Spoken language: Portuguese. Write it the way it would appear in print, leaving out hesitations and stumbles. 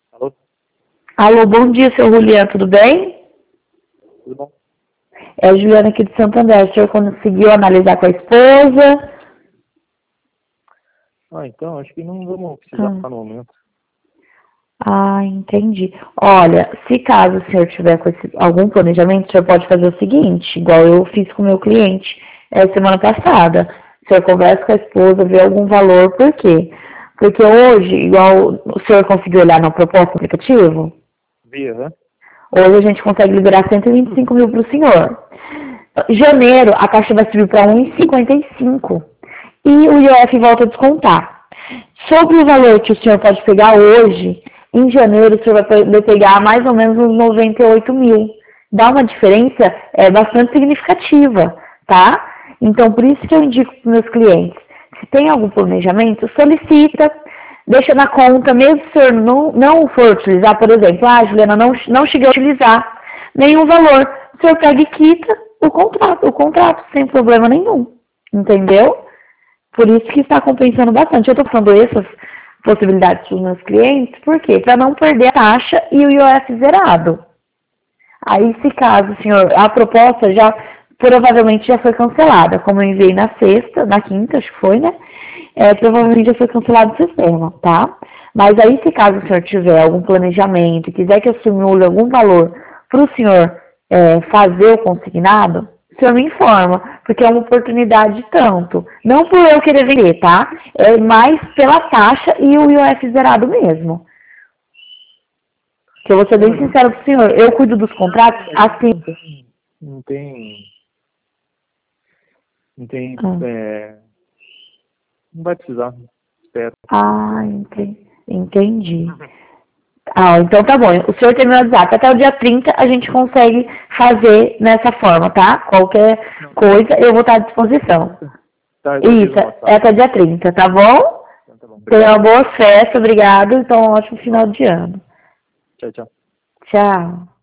Alô? Alô, bom dia, seu Juliano, tudo bem? Tudo bom? É a Juliana aqui de Santo André. O senhor conseguiu analisar com a esposa? Então, acho que não vamos precisar Ah, no momento. entendi. Olha, se caso o senhor tiver com algum planejamento, o senhor pode fazer o seguinte, igual eu fiz com o meu cliente semana passada. O senhor conversa com a esposa, vê algum valor, por quê? Porque hoje, igual o senhor conseguiu olhar na proposta do aplicativo, Via, né? hoje a gente consegue liberar 125 mil para o senhor. Em janeiro, a taxa vai subir para 1,55 e o IOF volta a descontar. Sobre o valor que o senhor pode pegar hoje, em janeiro o senhor vai poder pegar mais ou menos uns 98 mil. Dá uma diferença bastante significativa, tá? Então, por isso que eu indico para os meus clientes, se tem algum planejamento, solicita, deixa na conta, mesmo se o senhor não for utilizar, por exemplo, Juliana, não cheguei a utilizar nenhum valor, o senhor pega e quita o contrato, sem problema nenhum, entendeu? Por isso que está compensando bastante. Eu estou falando essas possibilidades para os meus clientes, por quê? Para não perder a taxa e o IOF zerado. Aí, se caso, senhor, a proposta já provavelmente já foi cancelada, como eu enviei na sexta, na quinta, acho que foi, né? Provavelmente já foi cancelado o sistema, tá? Mas aí, se caso o senhor tiver algum planejamento, quiser que eu simule algum valor para o senhor fazer o consignado, o senhor me informa, porque é uma oportunidade tanto. Não por eu querer vender, tá? É mais pela taxa e o IOF zerado mesmo. Que eu vou ser bem sincero pro senhor, eu cuido dos contratos assim. Não tem, não tem, Ah, não vai precisar, espero. entendi. Então tá bom. O senhor tem meu WhatsApp. Até o dia 30 a gente consegue fazer nessa forma, tá? Qualquer coisa eu vou estar à disposição. Tá, eu aviso Isso, no é WhatsApp. até dia 30, tá bom? Então tá bom, Tenha obrigado. uma boa festa, obrigado. Então, um ótimo final de ano. Tchau, tchau. Tchau.